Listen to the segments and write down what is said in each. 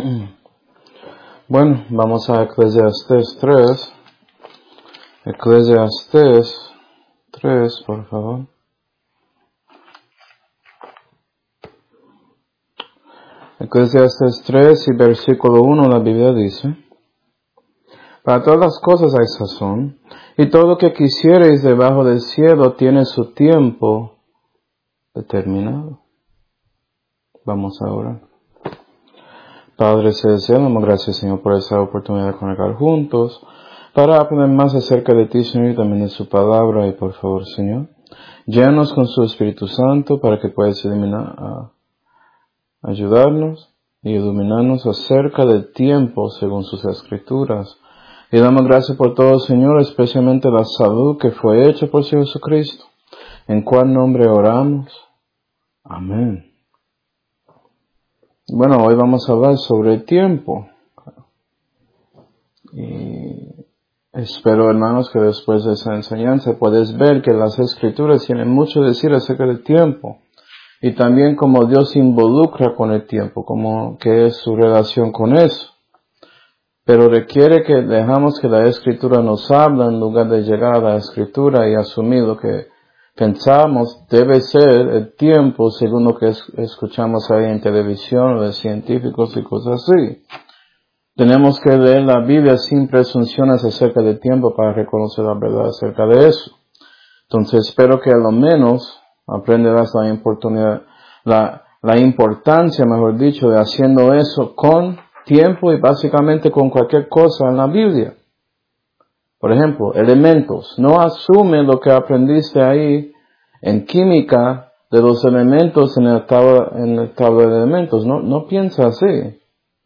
Bueno, vamos a Eclesiastés 3. Eclesiastés 3, por favor. Eclesiastés 3 y versículo 1, la Biblia dice: Para todas las cosas hay sazón, y todo lo que quisiereis debajo del cielo tiene su tiempo determinado. Vamos a orar. Padre celestial, damos gracias, Señor, por esta oportunidad de conectar juntos, para aprender más acerca de ti, Señor, y también de su palabra. Y por favor, Señor, llénanos con su Espíritu Santo para que puedas ayudarnos y iluminarnos acerca del tiempo según sus escrituras. Y damos gracias por todo, Señor, especialmente la salud que fue hecha por Jesucristo, en cuál nombre oramos. Amén. Bueno, hoy vamos a hablar sobre el tiempo. Y espero, hermanos, que después de esa enseñanza puedes ver que las Escrituras tienen mucho que decir acerca del tiempo. Y también cómo Dios se involucra con el tiempo, como que es su relación con eso. Pero requiere que dejamos que la Escritura nos hable en lugar de llegar a la Escritura y asumir lo que pensamos debe ser el tiempo según lo que escuchamos ahí en televisión o de científicos y cosas así. Tenemos que leer la Biblia sin presunciones acerca del tiempo para reconocer la verdad acerca de eso. Entonces espero que a lo menos aprenderás la importancia, mejor dicho, de haciendo eso con tiempo y básicamente con cualquier cosa en la Biblia. Por ejemplo, elementos. No asume lo que aprendiste ahí en química de los elementos en el tabla de elementos. No piensa así.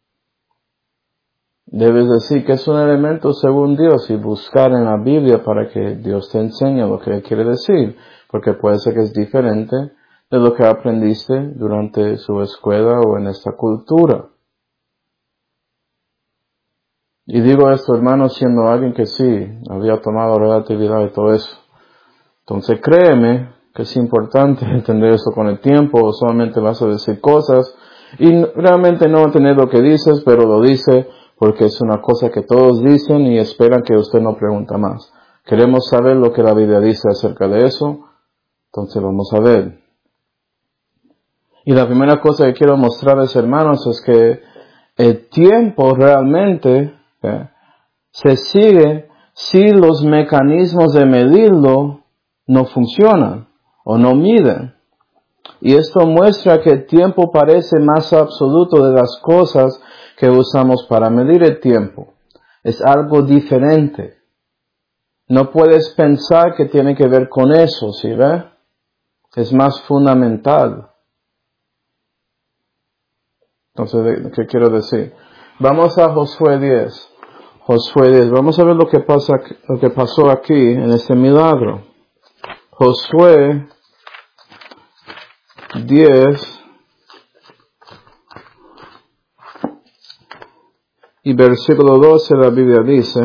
Debes decir que es un elemento según Dios y buscar en la Biblia para que Dios te enseñe lo que quiere decir. Porque puede ser que es diferente de lo que aprendiste durante su escuela o en esta cultura. Y digo esto, hermano, siendo alguien que sí había tomado relatividad y todo eso. Entonces créeme que es importante entender eso con el tiempo, o solamente vas a decir cosas y realmente no entender lo que dices, pero lo dice porque es una cosa que todos dicen y esperan que usted no pregunta más. Queremos saber lo que la Biblia dice acerca de eso, entonces vamos a ver. Y la primera cosa que quiero mostrarles, hermanos, es que el tiempo realmente se sigue si los mecanismos de medirlo no funcionan o no miden. Y esto muestra que el tiempo parece más absoluto de las cosas que usamos para medir el tiempo. Es algo diferente. No puedes pensar que tiene que ver con eso, ¿sí ve? Es más fundamental. Entonces, ¿qué quiero decir? Vamos a Josué 10. Josué 10. Vamos a ver lo que pasó aquí en este milagro. Josué 10 y versículo 12 la Biblia dice: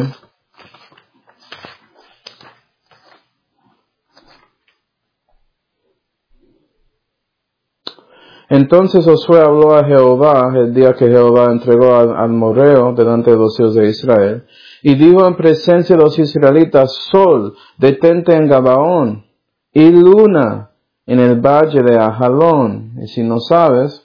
Entonces Josué habló a Jehová el día que Jehová entregó al amorreo delante de los hijos de Israel, y dijo en presencia de los israelitas: Sol, detente en Gabaón, y luna en el valle de Ajalón. Y si no sabes,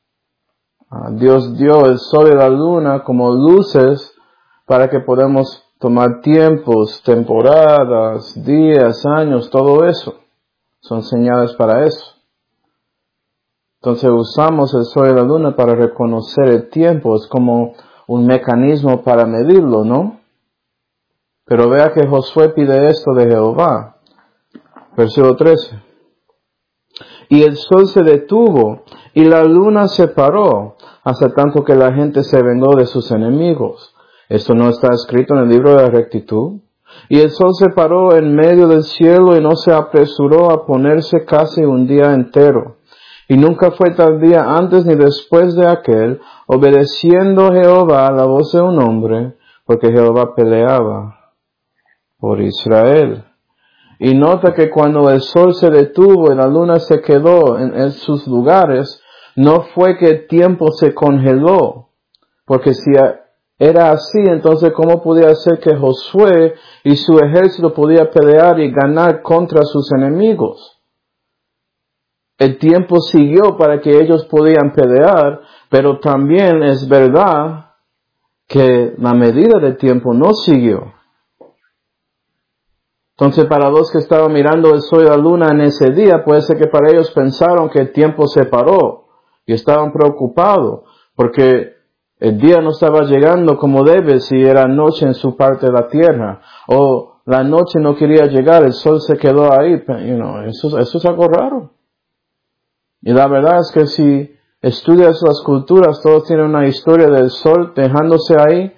Dios dio el sol y la luna como luces para que podamos tomar tiempos, temporadas, días, años, todo eso. Son señales para eso. Entonces usamos el sol y la luna para reconocer el tiempo. Es como un mecanismo para medirlo, ¿no? Pero vea que Josué pide esto de Jehová. Versículo 13. Y el sol se detuvo y la luna se paró, hasta tanto que la gente se vengó de sus enemigos. ¿Esto no está escrito en el libro de la rectitud? Y el sol se paró en medio del cielo y no se apresuró a ponerse casi un día entero. Y nunca fue tal día antes ni después de aquel, obedeciendo Jehová la voz de un hombre, porque Jehová peleaba por Israel. Y nota que cuando el sol se detuvo y la luna se quedó en sus lugares, no fue que el tiempo se congeló, Porque si era así, entonces ¿cómo podía ser que Josué y su ejército podía pelear y ganar contra sus enemigos? El tiempo siguió para que ellos podían pelear, pero también es verdad que la medida del tiempo no siguió. Entonces, para los que estaban mirando el sol y la luna en ese día, puede ser que para ellos pensaron que el tiempo se paró y estaban preocupados porque el día no estaba llegando como debe si era noche en su parte de la tierra, o la noche no quería llegar, el sol se quedó ahí. Eso es algo raro. Y la verdad es que si estudias las culturas, todos tienen una historia del sol dejándose ahí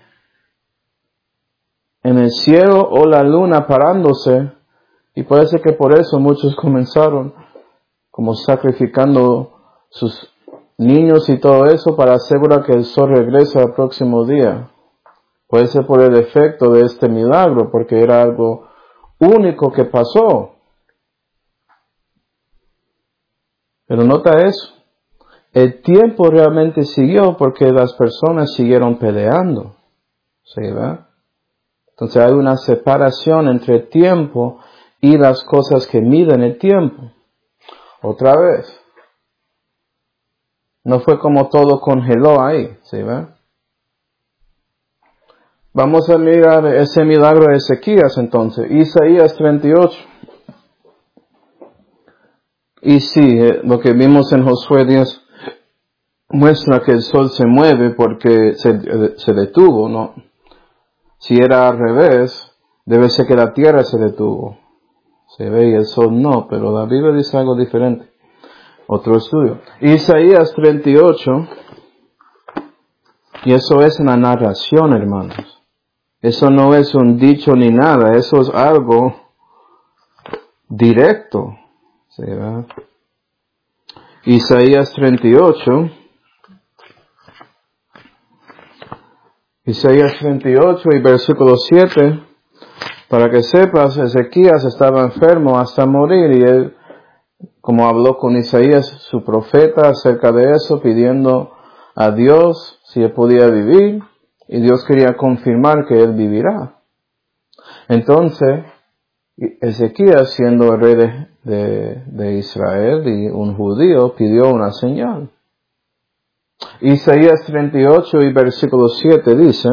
en el cielo o la luna parándose, y parece que por eso muchos comenzaron como sacrificando sus niños y todo eso para asegurar que el sol regrese al próximo día. Puede ser por el efecto de este milagro, porque era algo único que pasó. Pero nota eso, el tiempo realmente siguió porque las personas siguieron peleando. ¿Sí, verdad? Entonces hay una separación entre el tiempo y las cosas que miden el tiempo. Otra vez, no fue como todo congeló ahí, ¿sí ve? Vamos a mirar ese milagro de Ezequías entonces, Isaías 38. Y sí, lo que vimos en Josué 10 muestra que el sol se mueve porque se detuvo, ¿no? Si era al revés, debe ser que la tierra se detuvo. Se ve y el sol no, pero la Biblia dice algo diferente. Otro estudio. Isaías 38, y eso es una narración, hermanos. Eso no es un dicho ni nada, eso es algo directo. ¿Sí, verdad? Isaías 38. Isaías 38 y versículo 7. Para que sepas, Ezequías estaba enfermo hasta morir y él, como habló con Isaías, su profeta, acerca de eso, pidiendo a Dios si él podía vivir, y Dios quería confirmar que él vivirá. Entonces, Ezequías, siendo el rey de Israel y un judío, pidió una señal. Isaías 38 y versículo 7 dice: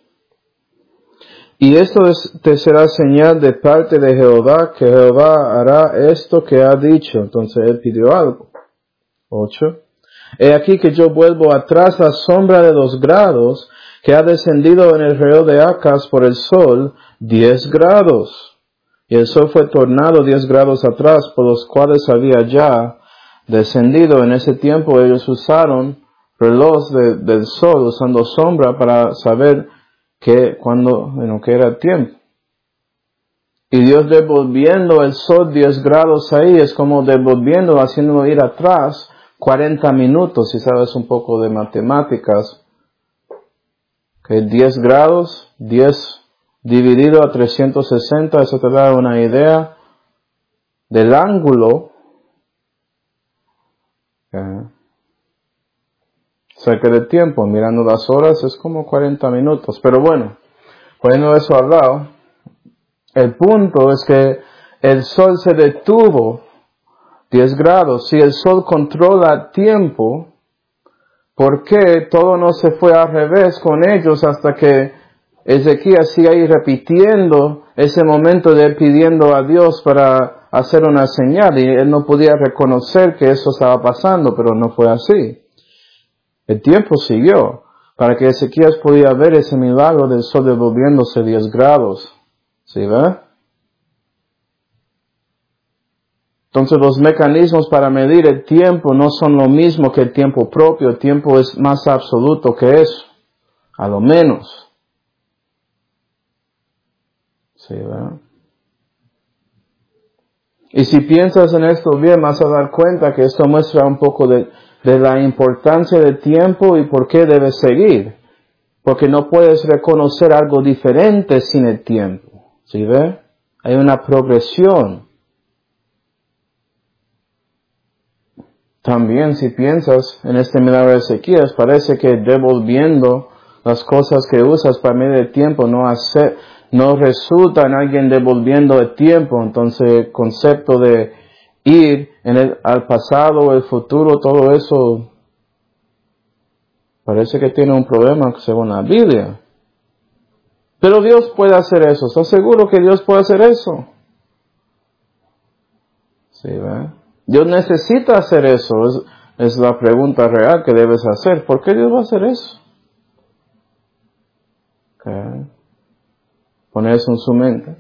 y esto te será señal de parte de Jehová, que Jehová hará esto que ha dicho. Entonces él pidió algo. 8. He aquí que yo vuelvo atrás la sombra de 2 grados, que ha descendido en el reloj de Acaz por el sol 10 grados. Y el sol fue tornado 10 grados atrás, por los cuales había ya descendido. En ese tiempo ellos usaron reloj del sol, usando sombra para saber que era el tiempo. Y Dios devolviendo el sol 10 grados ahí, es como devolviendo, haciéndolo ir atrás 40 minutos, si sabes un poco de matemáticas. Que 10 grados, 10 dividido a 360, eso te da una idea del ángulo. Cerca del tiempo, mirando las horas, es como 40 minutos. Pero bueno, poniendo eso al lado, el punto es que el sol se detuvo 10 grados. Si el sol controla tiempo, ¿por qué todo no se fue al revés con ellos hasta que Ezequías sigue ahí repitiendo ese momento de él pidiendo a Dios para hacer una señal? Y él no podía reconocer que eso estaba pasando, pero no fue así. El tiempo siguió para que Ezequías podía ver ese milagro del sol devolviéndose 10 grados. ¿Sí ve? Entonces los mecanismos para medir el tiempo no son lo mismo que el tiempo propio. El tiempo es más absoluto que eso. A lo menos. ¿Sí ve? Y si piensas en esto bien, vas a dar cuenta que esto muestra un poco de la importancia del tiempo y por qué debes seguir. Porque no puedes reconocer algo diferente sin el tiempo. ¿Sí ve? Hay una progresión. También si piensas en este milagro de Ezequías, parece que devolviendo las cosas que usas para medir el tiempo no resulta en alguien devolviendo el tiempo. Entonces el concepto de ir al pasado o el futuro, todo eso parece que tiene un problema según la Biblia. Pero Dios puede hacer eso. ¿Estás seguro que Dios puede hacer eso? Sí, ¿verdad? Dios necesita hacer eso. Es la pregunta real que debes hacer. ¿Por qué Dios va a hacer eso? Okay. Poner eso en su mente.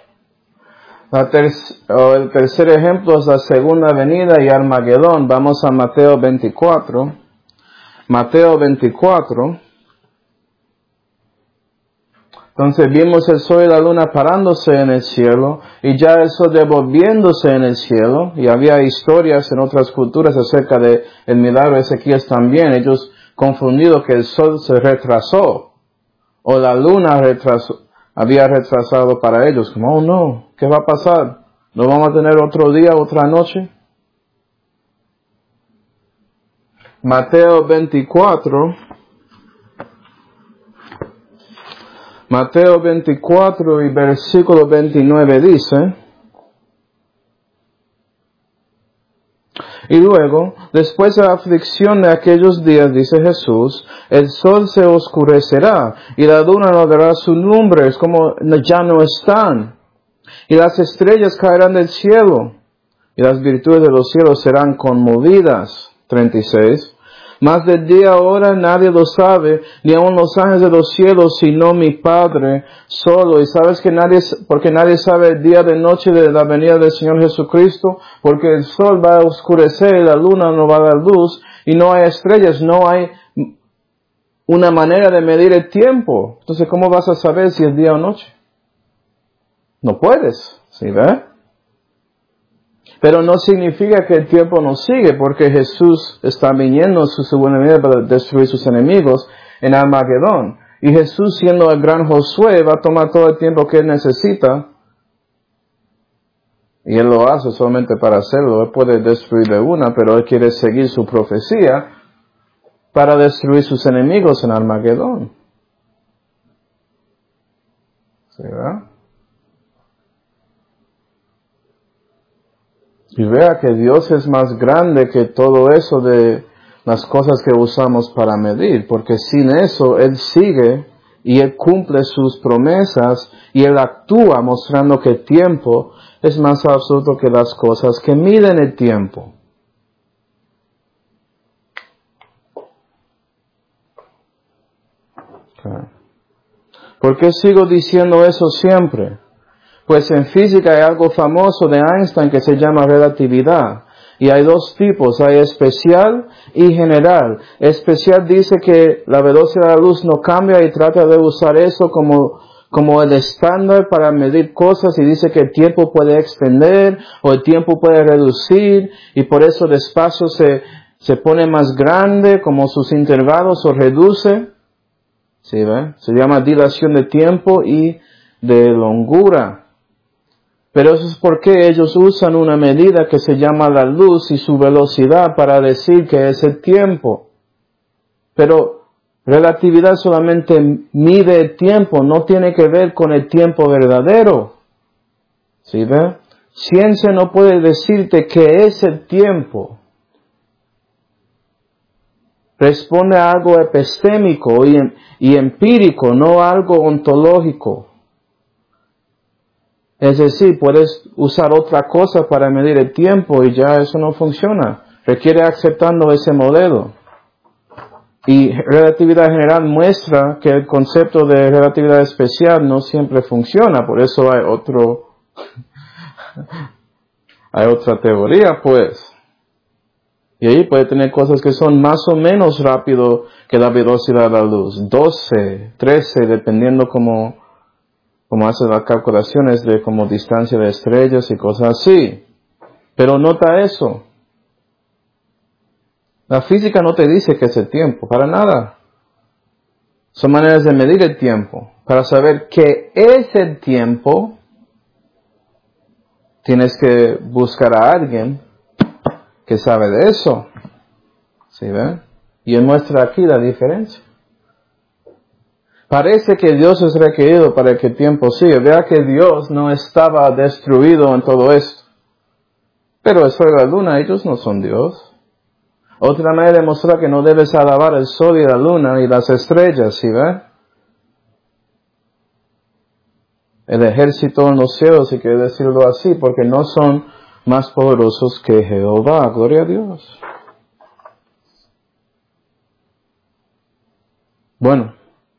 El tercer ejemplo es la segunda venida y Armagedón. Vamos a Mateo 24. Mateo 24. Entonces vimos el sol y la luna parándose en el cielo y ya el sol devolviéndose en el cielo, y había historias en otras culturas acerca de el milagro de Ezequías también. Ellos confundidos que el sol se retrasó o la luna había retrasado para ellos. Como, oh no, ¿qué va a pasar? ¿No vamos a tener otro día, otra noche? Mateo 24 y versículo 29 dice: y luego, después de la aflicción de aquellos días, dice Jesús, el sol se oscurecerá y la luna no dará su lumbre, es como ya no están, y las estrellas caerán del cielo y las virtudes de los cielos serán conmovidas. 36. Mas del día ahora nadie lo sabe, ni aun los ángeles de los cielos, sino mi Padre solo. Y sabes que porque nadie sabe el día de noche de la venida del Señor Jesucristo, porque el sol va a oscurecer y la luna no va a dar luz, y no hay estrellas, no hay una manera de medir el tiempo. Entonces, ¿cómo vas a saber si es día o noche? No puedes, ¿sí ves? Pero no significa que el tiempo no sigue, porque Jesús está viniendo en su segunda venida para destruir sus enemigos en Armagedón. Y Jesús, siendo el gran Josué, va a tomar todo el tiempo que Él necesita. Y Él lo hace solamente para hacerlo. Él puede destruir de una, pero Él quiere seguir su profecía para destruir sus enemigos en Armagedón. ¿Sí, verdad? Y vea que Dios es más grande que todo eso de las cosas que usamos para medir, porque sin eso Él sigue y Él cumple sus promesas y Él actúa mostrando que el tiempo es más absoluto que las cosas que miden el tiempo. Okay. ¿Por qué sigo diciendo eso siempre? Pues en física hay algo famoso de Einstein que se llama relatividad. Y hay dos tipos, hay especial y general. Especial dice que la velocidad de la luz no cambia y trata de usar eso como el estándar para medir cosas, y dice que el tiempo puede extender o el tiempo puede reducir, y por eso el espacio se pone más grande, como sus intervalos, o reduce. ¿Sí, ve? Se llama dilación de tiempo y de longura. Pero eso es porque ellos usan una medida que se llama la luz y su velocidad para decir que es el tiempo. Pero relatividad solamente mide el tiempo, no tiene que ver con el tiempo verdadero. ¿Sí ve? Ciencia no puede decirte qué es el tiempo. Responde a algo epistémico y empírico, no algo ontológico. Es decir, puedes usar otra cosa para medir el tiempo y ya eso no funciona. Requiere aceptando ese modelo. Y relatividad general muestra que el concepto de relatividad especial no siempre funciona. Por eso hay otra teoría, pues. Y ahí puede tener cosas que son más o menos rápido que la velocidad de la luz. 12, 13, dependiendo cómo hacen las calculaciones de como distancia de estrellas y cosas así. Pero nota eso. La física no te dice qué es el tiempo, para nada. Son maneras de medir el tiempo. Para saber qué es el tiempo, tienes que buscar a alguien que sabe de eso. ¿Sí ven? Y él muestra aquí la diferencia. Parece que Dios es requerido para que el tiempo siga. Vea que Dios no estaba destruido en todo esto. Pero el sol y la luna, ellos no son Dios. Otra manera de mostrar que no debes alabar el sol y la luna y las estrellas, ¿sí ve? El ejército en los cielos, si quiere decirlo así, porque no son más poderosos que Jehová. Gloria a Dios. Bueno,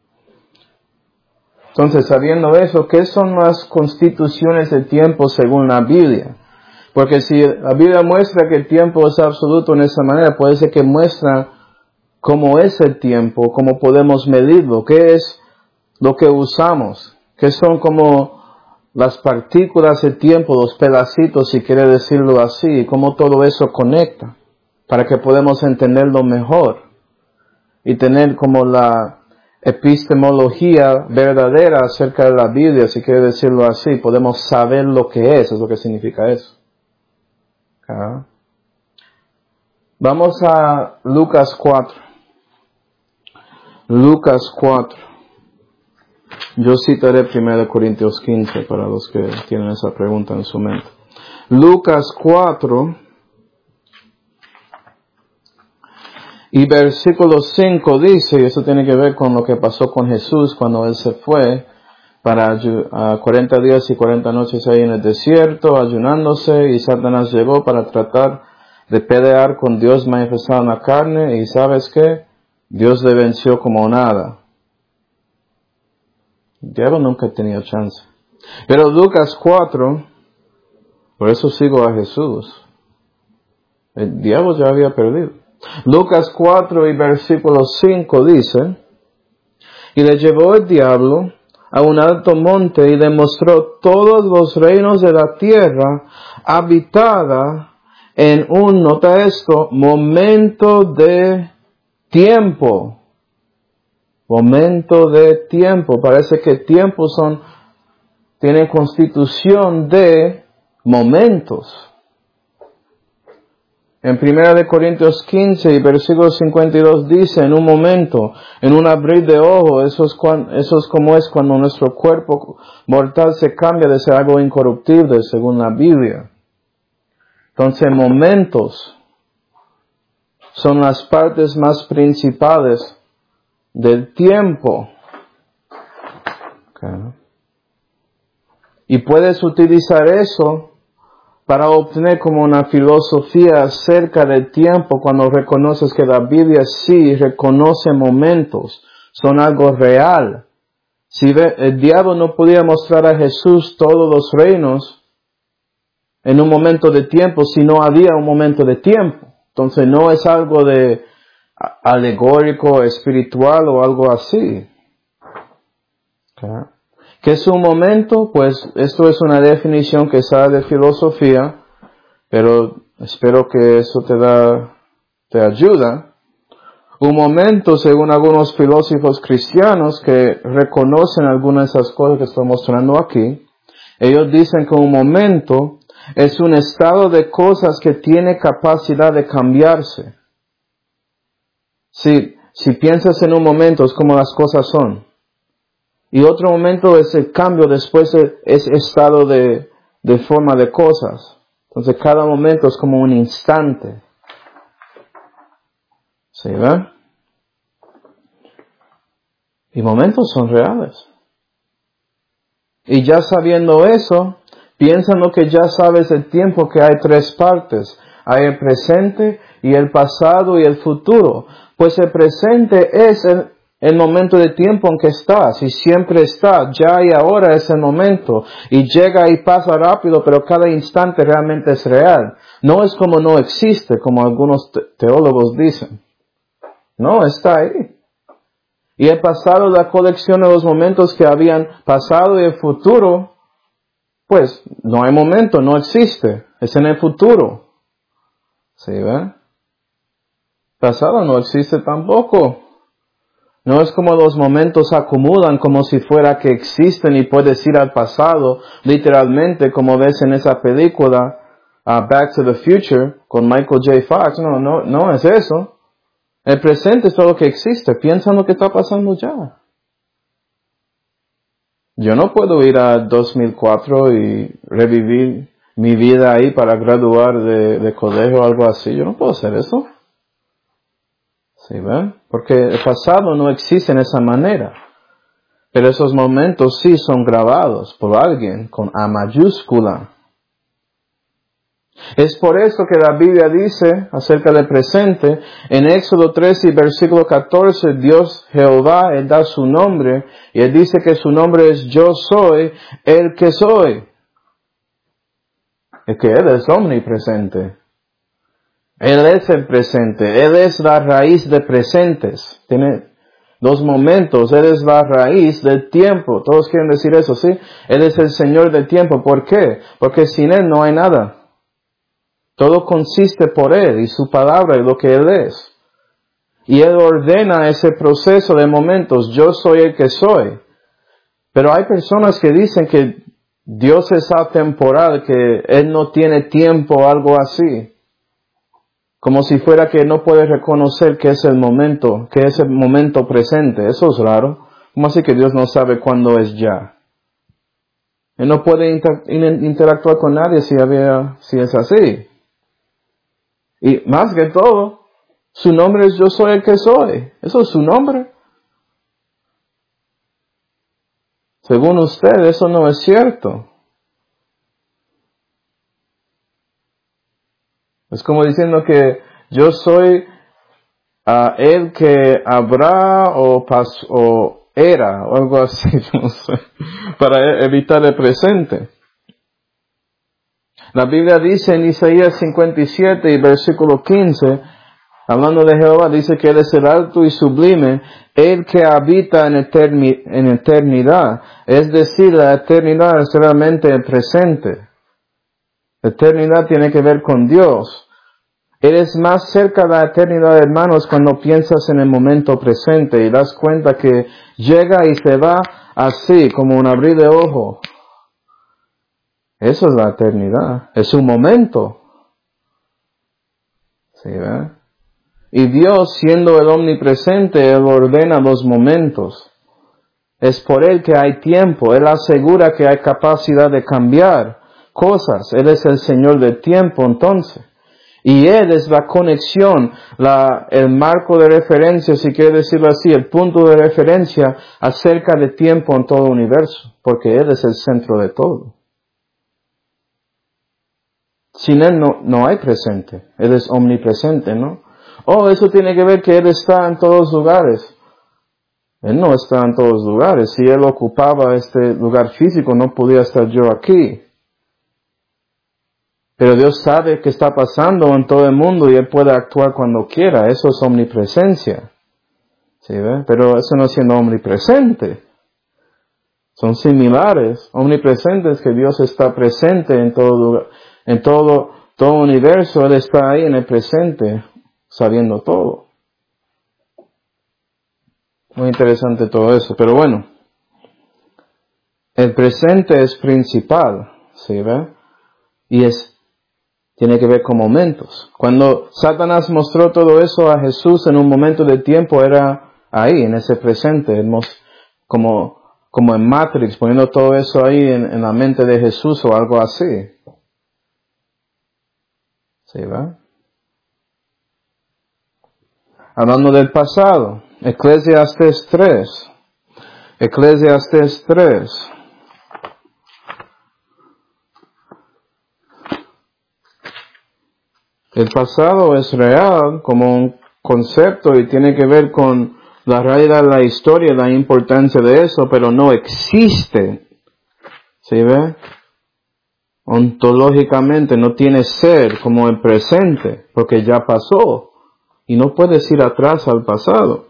entonces sabiendo eso, ¿qué son las constituciones del tiempo según la Biblia? Porque si la Biblia muestra que el tiempo es absoluto en esa manera, puede ser que muestra cómo es el tiempo, cómo podemos medirlo, qué es lo que usamos, qué son como las partículas del tiempo, los pedacitos, si quiere decirlo así, cómo todo eso conecta, para que podamos entenderlo mejor y tener como la epistemología verdadera acerca de la Biblia, si quiere decirlo así, podemos saber lo que es lo que significa eso. ¿Ah? Vamos a Lucas 4. Lucas 4. Yo citaré 1 Corintios 15 para los que tienen esa pregunta en su mente. Lucas 4 y versículo 5 dice, y eso tiene que ver con lo que pasó con Jesús cuando Él se fue para 40 días y 40 noches ahí en el desierto, ayunándose, y Satanás llegó para tratar de pelear con Dios manifestado en la carne, y ¿sabes qué? Dios le venció como nada. El diablo nunca tenía chance. Pero Lucas 4, por eso sigo a Jesús. El diablo ya había perdido. Lucas 4 y versículo 5 dice, y le llevó el diablo a un alto monte y le mostró todos los reinos de la tierra habitada en un, nota esto, momento de tiempo. Momento de tiempo. Parece que tiempos tienen constitución de momentos. En 1 Corintios 15 y versículo 52 dice, en un momento, en un abrir de ojo, eso es como es cuando nuestro cuerpo mortal se cambia de ser algo incorruptible, según la Biblia. Entonces, momentos son las partes más principales del tiempo. Okay. Y puedes utilizar eso para obtener como una filosofía acerca del tiempo cuando reconoces que la Biblia sí reconoce momentos, son algo real. Si el diablo no podía mostrar a Jesús todos los reinos en un momento de tiempo si no había un momento de tiempo. Entonces no es algo de alegórico, espiritual o algo así. Okay. ¿Qué es un momento? Pues esto es una definición que sale de filosofía, pero espero que eso te ayuda. Un momento, según algunos filósofos cristianos que reconocen algunas de esas cosas que estoy mostrando aquí, ellos dicen que un momento es un estado de cosas que tiene capacidad de cambiarse. Si piensas en un momento, es como las cosas son. Y otro momento es el cambio después de ese estado de forma de cosas. Entonces cada momento es como un instante. ¿Sí ven? Y momentos son reales. Y ya sabiendo eso, piensa en lo que ya sabes el tiempo, que hay tres partes. Hay el presente y el pasado y el futuro. Pues el presente es el momento de tiempo en que estás, y siempre está, ya y ahora es el momento, y llega y pasa rápido, pero cada instante realmente es real. No es como no existe, como algunos teólogos dicen. No, está ahí. Y el pasado, la colección de los momentos que habían pasado, y el futuro, pues no hay momento, no existe, es en el futuro. ¿Sí ven? Pasado no existe tampoco. No es como los momentos se acumulan como si fuera que existen y puedes ir al pasado, literalmente, como ves en esa película, Back to the Future, con Michael J. Fox. No es eso. El presente es todo lo que existe. Piensa en lo que está pasando ya. Yo no puedo ir a 2004 y revivir mi vida ahí para graduar de colegio o algo así. Yo no puedo hacer eso. ¿Sí ven? Porque el pasado no existe en esa manera. Pero esos momentos sí son grabados por alguien con A mayúscula. Es por eso que la Biblia dice acerca del presente, en Éxodo 13 y versículo 14, Dios Jehová, Él da su nombre, y Él dice que su nombre es Yo soy el que soy. Es que Él es omnipresente. Él es el presente, Él es la raíz de presentes. Tiene dos momentos, Él es la raíz del tiempo. Todos quieren decir eso, ¿sí? Él es el Señor del tiempo. ¿Por qué? Porque sin Él no hay nada. Todo consiste por Él y su palabra y lo que Él es. Y Él ordena ese proceso de momentos. Yo soy el que soy. Pero hay personas que dicen que Dios es atemporal, que Él no tiene tiempo o algo así. Como si fuera que no puede reconocer que es el momento presente. Eso es raro. ¿Cómo así que Dios no sabe cuándo es ya? Él no puede interactuar con nadie si es así. Y más que todo, su nombre es Yo soy el que soy. Eso es su nombre. Según usted, eso no es cierto. Es como diciendo que yo soy el que habrá o era, o algo así, yo no sé, para evitar el presente. La Biblia dice en Isaías 57 y versículo 15, hablando de Jehová, dice que Él es el alto y sublime, el que habita en eternidad. Es decir, la eternidad es realmente el presente. La eternidad tiene que ver con Dios. Eres más cerca de la eternidad, hermanos, cuando piensas en el momento presente y das cuenta que llega y se va así, como un abrir de ojo. Eso es la eternidad. Es un momento. ¿Sí, verdad? Y Dios, siendo el omnipresente, Él ordena los momentos. Es por Él que hay tiempo. Él asegura que hay capacidad de cambiar cosas. Él es el Señor del tiempo, entonces. Y Él es la conexión, el marco de referencia, si quiere decirlo así, el punto de referencia acerca de tiempo en todo el universo. Porque Él es el centro de todo. Sin Él no hay presente. Él es omnipresente, ¿no? Oh, eso tiene que ver que Él está en todos lugares. Él no está en todos lugares. Si Él ocupaba este lugar físico, no podía estar yo aquí. Pero Dios sabe qué está pasando en todo el mundo y Él puede actuar cuando quiera. Eso es omnipresencia. ¿Sí ve? Pero eso no es siendo omnipresente. Son similares. Omnipresente es que Dios está presente en todo lugar, en todo universo. Él está ahí en el presente, sabiendo todo. Muy interesante todo eso. Pero bueno, el presente es principal. ¿Sí ve? Y tiene que ver con momentos. Cuando Satanás mostró todo eso a Jesús en un momento de tiempo, era ahí, en ese presente, como en Matrix, poniendo todo eso ahí en la mente de Jesús o algo así. ¿Sí, va? Hablando del pasado, Eclesiastes 3. Eclesiastes 3. El pasado es real como un concepto y tiene que ver con la realidad de la historia, la importancia de eso, pero no existe. ¿Sí ve? Ontológicamente no tiene ser como el presente, porque ya pasó y no puedes ir atrás al pasado.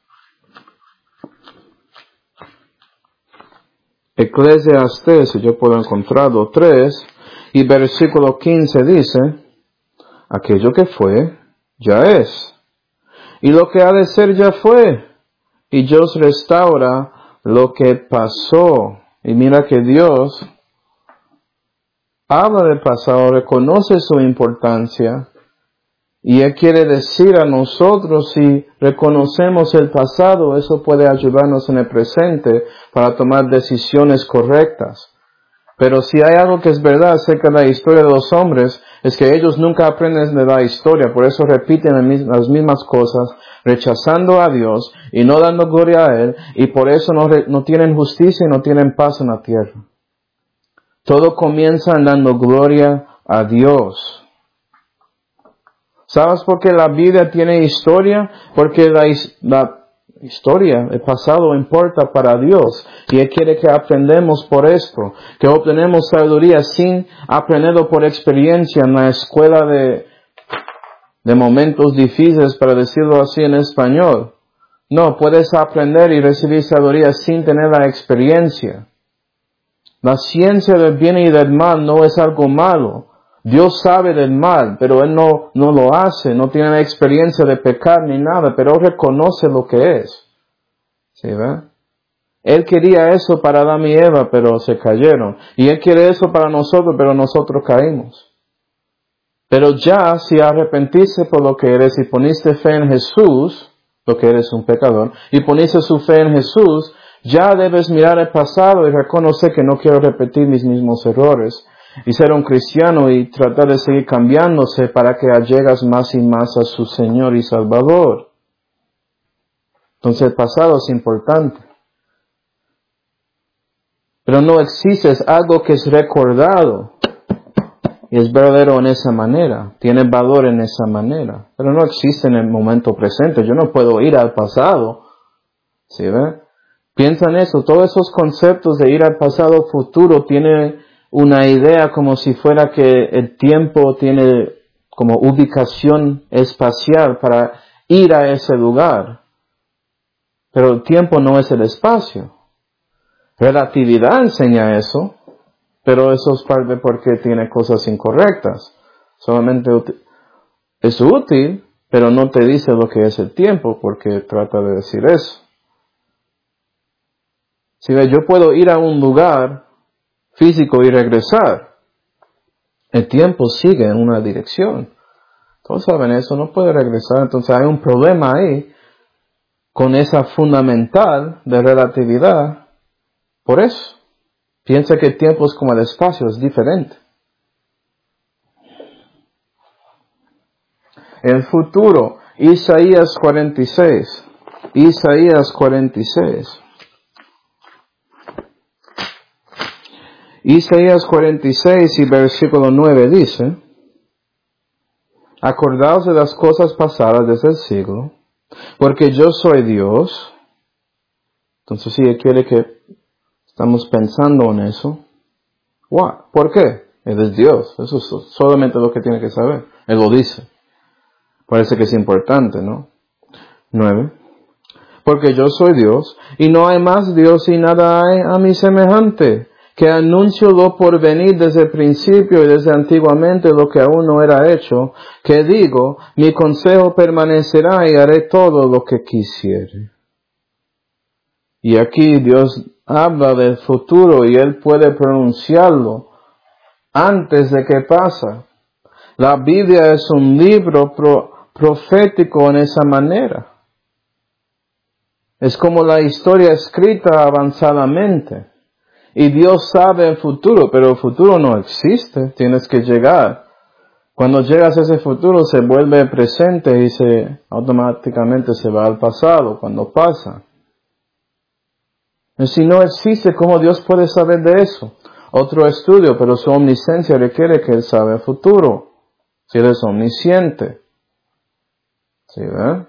Eclesiastes, si yo puedo encontrarlo, 3 y versículo 15 dice: aquello que fue, ya es. Y lo que ha de ser, ya fue. Y Dios restaura lo que pasó. Y mira que Dios habla del pasado, reconoce su importancia. Y Él quiere decir a nosotros, si reconocemos el pasado, eso puede ayudarnos en el presente para tomar decisiones correctas. Pero si hay algo que es verdad acerca de la historia de los hombres, es que ellos nunca aprenden de la historia, por eso repiten las mismas cosas, rechazando a Dios y no dando gloria a Él, y por eso no tienen justicia y no tienen paz en la tierra. Todo comienza dando gloria a Dios. ¿Sabes por qué la Biblia tiene historia? Porque la historia, el pasado importa para Dios. Y Él quiere que aprendamos por esto. Que obtenemos sabiduría sin aprenderlo por experiencia en la escuela de momentos difíciles, para decirlo así en español. No, puedes aprender y recibir sabiduría sin tener la experiencia. La ciencia del bien y del mal no es algo malo. Dios sabe del mal, pero Él no lo hace, no tiene la experiencia de pecar ni nada, pero Él reconoce lo que es. ¿Sí ve? Él quería eso para Adán y Eva, pero se cayeron. Y Él quiere eso para nosotros, pero nosotros caímos. Pero ya, si arrepentiste por lo que eres y poniste fe en Jesús, lo que eres un pecador, y poniste su fe en Jesús, ya debes mirar el pasado y reconocer que no quiero repetir mis mismos errores. Y ser un cristiano y tratar de seguir cambiándose para que llegas más y más a su Señor y Salvador. Entonces el pasado es importante. Pero no existe, es algo que es recordado. Y es verdadero en esa manera. Tiene valor en esa manera. Pero no existe en el momento presente. Yo no puedo ir al pasado. ¿Sí ve? Piensa en eso. Todos esos conceptos de ir al pasado futuro tiene una idea como si fuera que el tiempo tiene como ubicación espacial para ir a ese lugar. Pero el tiempo no es el espacio. Relatividad enseña eso, pero eso es parte porque tiene cosas incorrectas. Solamente es útil, pero no te dice lo que es el tiempo porque trata de decir eso. Si yo puedo ir a un lugar físico y regresar, el tiempo sigue en una dirección. Todos saben eso, no puede regresar. Entonces hay un problema ahí con esa fundamental de relatividad. Por eso, piensa que el tiempo es como el espacio, es diferente. El futuro, Isaías 46. Isaías 46. Isaías 46 y versículo 9 dice: acordaos de las cosas pasadas desde el siglo, porque yo soy Dios. Entonces si Él quiere que estamos pensando en eso. ¿Por qué? Él es Dios. Eso es solamente lo que tiene que saber. Él lo dice. Parece que es importante, ¿no? 9. Porque yo soy Dios, y no hay más Dios y nada hay a mi semejante, que anuncio lo por venir desde el principio y desde antiguamente lo que aún no era hecho, que digo, mi consejo permanecerá y haré todo lo que quisiere. Y aquí Dios habla del futuro y Él puede pronunciarlo antes de que pasa. La Biblia es un libro profético en esa manera. Es como la historia escrita avanzadamente. Y Dios sabe el futuro, pero el futuro no existe. Tienes que llegar. Cuando llegas a ese futuro se vuelve presente y automáticamente se va al pasado cuando pasa. Y si no existe, ¿cómo Dios puede saber de eso? Otro estudio, pero su omnisciencia requiere que Él sabe el futuro. Si Él es omnisciente. ¿Sí, verdad?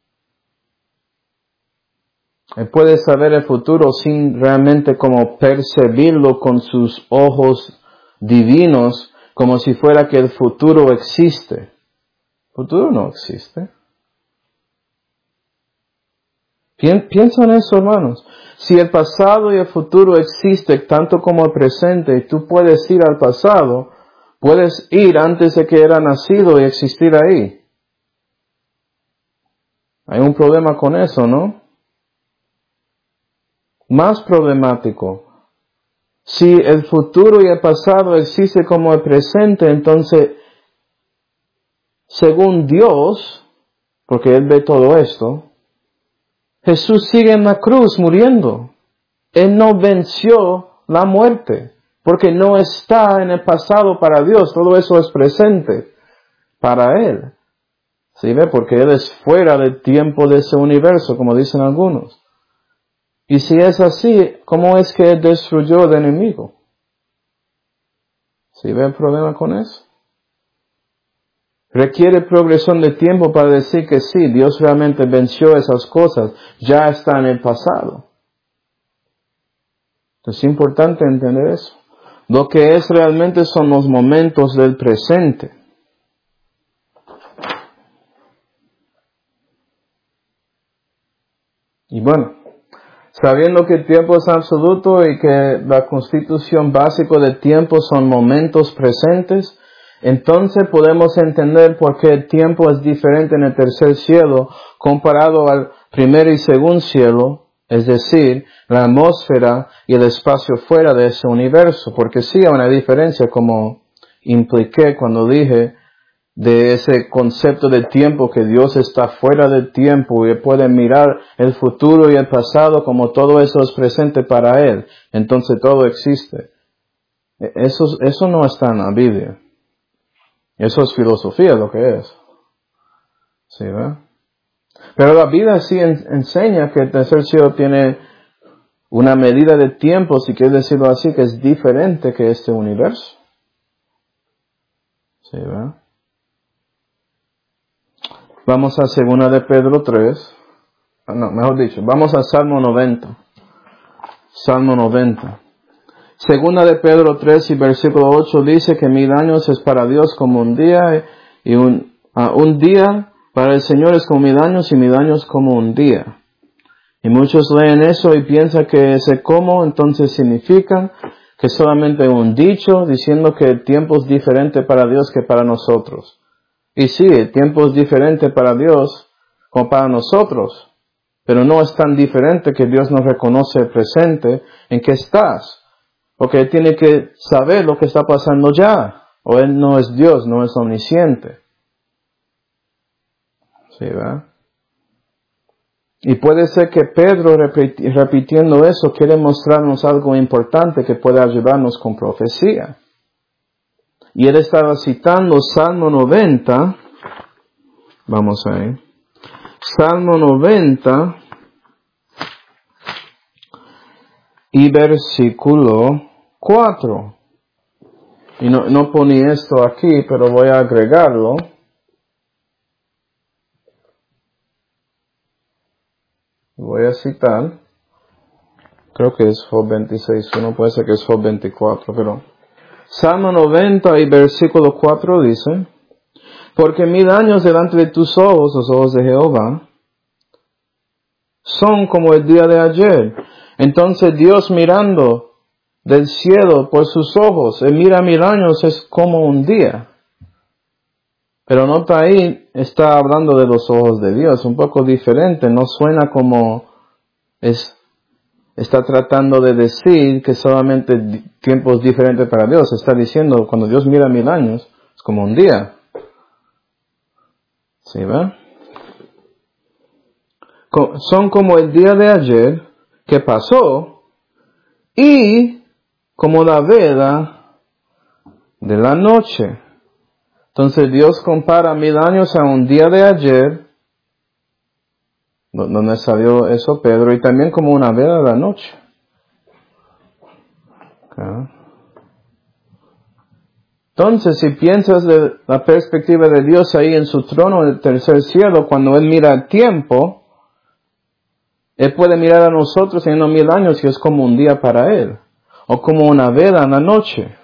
Él puede saber el futuro sin realmente como percibirlo con sus ojos divinos, como si fuera que el futuro existe. El futuro no existe. Piensa en eso, hermanos. Si el pasado y el futuro existen tanto como el presente, y tú puedes ir al pasado, puedes ir antes de que era nacido y existir ahí. Hay un problema con eso, ¿no? Más problemático. Si el futuro y el pasado existen como el presente, entonces según Dios, porque Él ve todo esto, Jesús sigue en la cruz muriendo. Él no venció la muerte, porque no está en el pasado para Dios, todo eso es presente para Él. ¿Sí ve? Porque Él es fuera del tiempo de ese universo, como dicen algunos. Y si es así, ¿cómo es que Él destruyó al enemigo? ¿Sí ve el problema con eso? Requiere progresión de tiempo para decir que sí, Dios realmente venció esas cosas, ya está en el pasado. Es importante entender eso. Lo que es realmente son los momentos del presente. Y bueno, sabiendo que el tiempo es absoluto y que la constitución básica del tiempo son momentos presentes, entonces podemos entender por qué el tiempo es diferente en el tercer cielo comparado al primer y segundo cielo, es decir, la atmósfera y el espacio fuera de ese universo, porque sí hay una diferencia, como impliqué cuando dije de ese concepto de tiempo, que Dios está fuera del tiempo y puede mirar el futuro y el pasado como todo eso es presente para Él. Entonces todo existe. Eso no está en la Biblia. Eso es filosofía lo que es. ¿Sí, verdad? Pero la Biblia sí enseña que el tercer cielo tiene una medida de tiempo, si quieres decirlo así, que es diferente que este universo. ¿Sí, verdad? Vamos a 2 de Pedro 3. No, mejor dicho, vamos a Salmo 90. Salmo 90. 2 de Pedro 3 y versículo 8 dice que 1000 años es para Dios como un día, y un día para el Señor es como 1000 años, y 1000 años como un día. Y muchos leen eso y piensan que ese como entonces significa que solamente un dicho diciendo que el tiempo es diferente para Dios que para nosotros. Y sí, el tiempo es diferente para Dios como para nosotros, pero no es tan diferente que Dios nos reconoce el presente en que estás. Porque Él tiene que saber lo que está pasando ya. O Él no es Dios, no es omnisciente. ¿Sí, verdad? Y puede ser que Pedro, repitiendo eso, quiere mostrarnos algo importante que puede ayudarnos con profecía. Y él estaba citando Salmo 90. Vamos ahí. Salmo 90 y versículo 4. Y no poní esto aquí, pero voy a agregarlo. Voy a citar. Creo que es Job 26.1, puede ser que es Job 24, pero Salmo 90 y versículo 4 dice: porque 1000 años delante de tus ojos, los ojos de Jehová, son como el día de ayer. Entonces Dios mirando del cielo por sus ojos, Él mira 1000 años, es como un día. Pero nota ahí, está hablando de los ojos de Dios, un poco diferente, no suena como está tratando de decir que solamente tiempo es diferente para Dios. Está diciendo, cuando Dios mira 1000 años, es como un día. ¿Sí, va? Son como el día de ayer que pasó y como la vela de la noche. Entonces Dios compara 1000 años a un día de ayer, donde salió eso Pedro, y también como una vela de la noche. Okay. Entonces, si piensas de la perspectiva de Dios ahí en su trono en el tercer cielo, cuando Él mira el tiempo, Él puede mirar a nosotros teniendo 1000 años y es como un día para Él, o como una vela en la noche.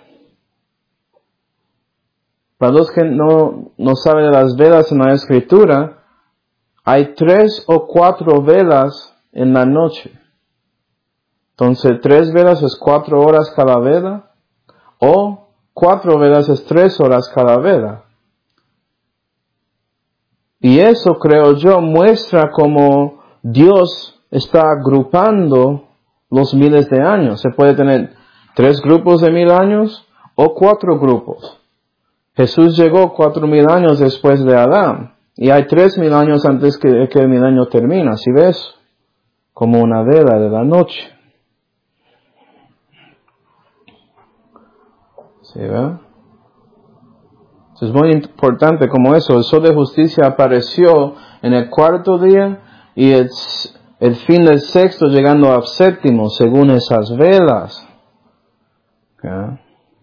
Para los que no saben de las velas en la Escritura, hay 3 o 4 velas en la noche. Entonces, 3 velas es 4 horas cada vela, o 4 velas es 3 horas cada vela. Y eso, creo yo, muestra cómo Dios está agrupando los miles de años. Se puede tener 3 grupos de 1000 años o 4 grupos. Jesús llegó 4,000 años después de Adán. Y hay 3,000 años antes que el milenio termina. ¿Sí ves? Como una vela de la noche. ¿Sí ve? Es muy importante como eso. El sol de justicia apareció en el 4º día y el fin del 6º llegando al 7º, según esas velas. ¿Okay?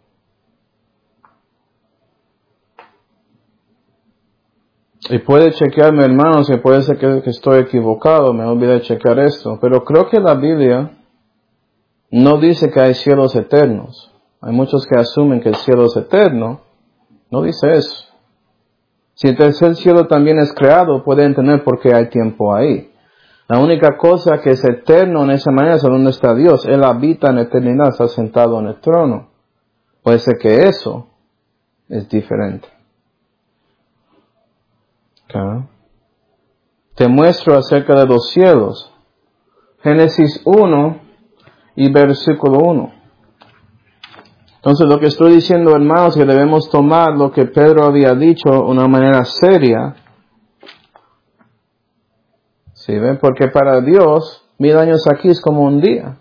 Y puede chequearme, hermanos, que puede ser que estoy equivocado, me olvidé chequear esto, pero creo que la Biblia no dice que hay cielos eternos. Hay muchos que asumen que el cielo es eterno. No dice eso. Si el tercer cielo también es creado, puede entender por qué hay tiempo ahí. La única cosa que es eterno en esa manera es donde está Dios. Él habita en eternidad, está sentado en el trono. Puede ser que eso es diferente. Okay. Te muestro acerca de los cielos. Génesis 1 y versículo 1. Entonces lo que estoy diciendo, hermanos, que debemos tomar lo que Pedro había dicho de una manera seria. ¿Sí ven? Porque para Dios, 1,000 años aquí es como un día.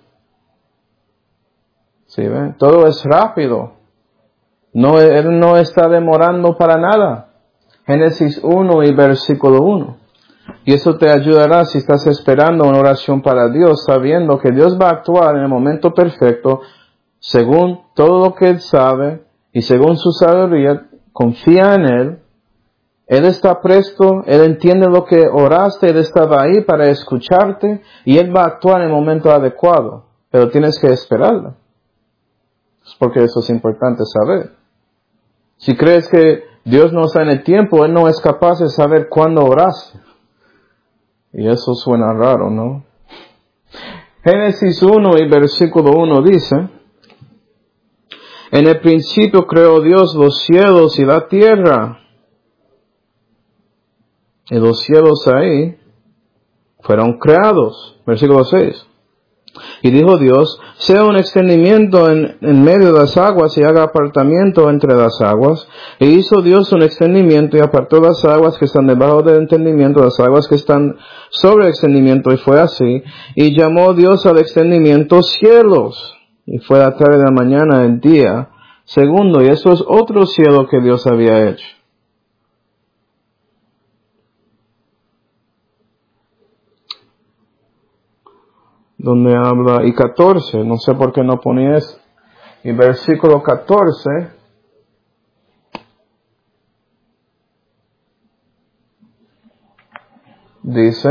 ¿Sí ven? Todo es rápido. Él no está demorando para nada. Génesis 1 y versículo 1. Y eso te ayudará si estás esperando una oración para Dios, sabiendo que Dios va a actuar en el momento perfecto, según todo lo que Él sabe, y según su sabiduría, confía en Él. Él está presto, Él entiende lo que oraste, Él estaba ahí para escucharte, y Él va a actuar en el momento adecuado. Pero tienes que esperarlo. Es porque eso es importante saber. Si crees que Dios no está en el tiempo, Él no es capaz de saber cuándo oraste. Y eso suena raro, ¿no? Génesis 1 y versículo 1 dice: En el principio creó Dios los cielos y la tierra. Y los cielos ahí fueron creados. Versículo 6. Y dijo Dios: sea un extendimiento en medio de las aguas y haga apartamiento entre las aguas. E hizo Dios un extendimiento y apartó las aguas que están debajo del extendimiento, las aguas que están sobre el extendimiento, y fue así. Y llamó Dios al extendimiento cielos. Y fue la tarde de la mañana el día segundo. Y eso es otro cielo que Dios había hecho. Donde habla, y 14, no sé por qué no ponía eso. Y versículo 14, dice: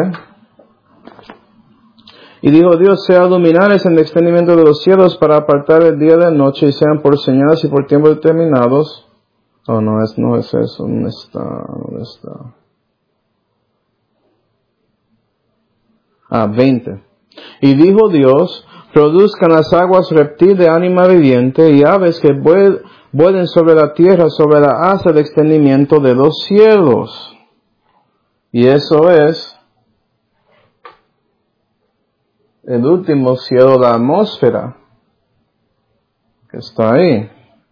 Y dijo Dios: sea luminares en el extendimiento de los cielos para apartar el día de la noche, y sean por señales y por tiempos determinados. Oh, no es eso, ¿dónde está? 20. Y dijo Dios: produzcan las aguas reptil de ánima viviente y aves que vuelen sobre la tierra, sobre la haz del extendimiento de los cielos. Y eso es el último cielo, la atmósfera, que está ahí.